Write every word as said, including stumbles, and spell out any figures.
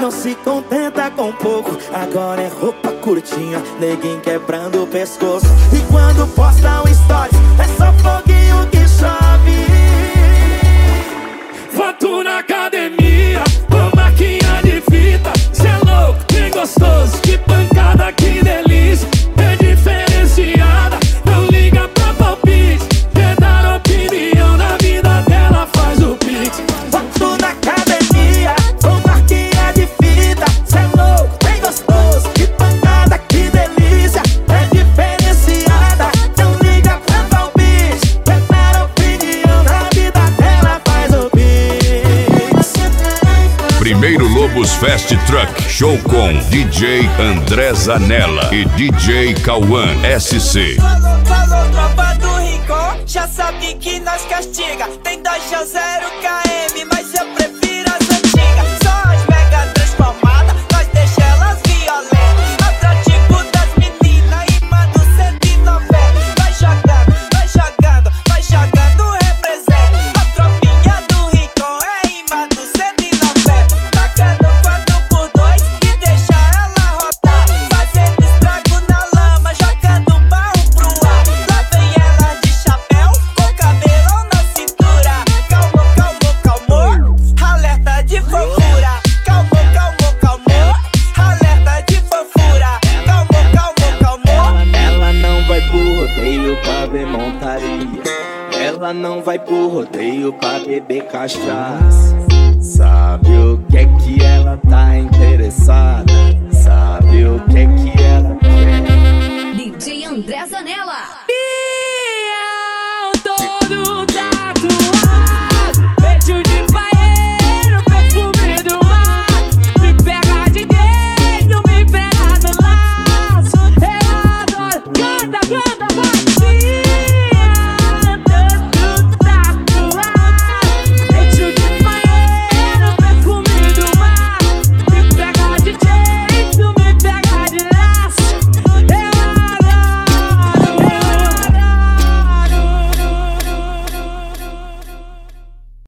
não se contenta com pouco, agora é roupa curtinha, neguinho quebrando o pescoço. E quando posta um story, é só foguinho que chove. Foto na academia, com marquinha de fita. Cê é louco, bem gostoso, que pancada, que delícia. É diferenciada, não liga pra palpite. Quer dar opinião na vida dela, faz o pix. Foto na academia, com marquinha de fita. Cê é louco, bem gostoso, que pancada, que delícia. É diferenciada, não liga pra palpite. Quer dar opinião na vida dela, faz o pix. Primeiro Lobos Fast Truck Show com D J André Zanella e D J Cauã S C. Falou, falou, tropa do Rincon, já sabe que nós castiga. Tem dois a zero km, mas eu prefiro as antigas. Só as mega transformadas, nós deixa elas violentas. Atrativo das meninas, imã do cento e noventa. Vai jogando, vai jogando, vai jogando, representa. A tropinha do Rincon é imã do cento e noventa. Tacando quatro por dois e deixa ela rodar. Fazendo estrago na lama, jogando barro pro ar. Lá vem ela de chapéu, com cabelão na cintura. Calmou, calmou, calmou, alerta de fofura. Calmou, calmou, calmou, alerta de fofura. Calmou, calmou, calmou. Ela não vai pro rodeio pra ver montaria. Ela não vai pro rodeio pra beber cachaça. Sabe o que é que ela tá interessada? Sabe o que é que ela quer? D J André Zanella. Biel todo tatuado, peito de paeiro, perfume do mar. Me pega de dentro, me pega no laço. Eu adoro, canta, canta,